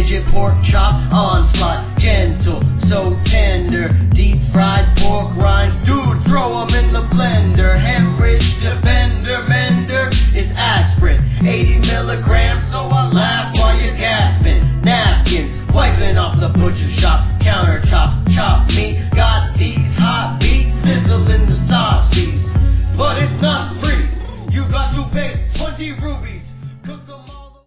midget pork chop onslaught, gentle, so tender, deep fried pork rinds, dude, throw 'em in the blender. Hemorrhage defender, mender is aspirin, 80 milligrams, so I laugh while you're gasping. Napkins, wiping off the butcher shop, counter chops, chop meat, got these hot beats, sizzling the sauce piece. But it's not free, you got to pay 20 rupees.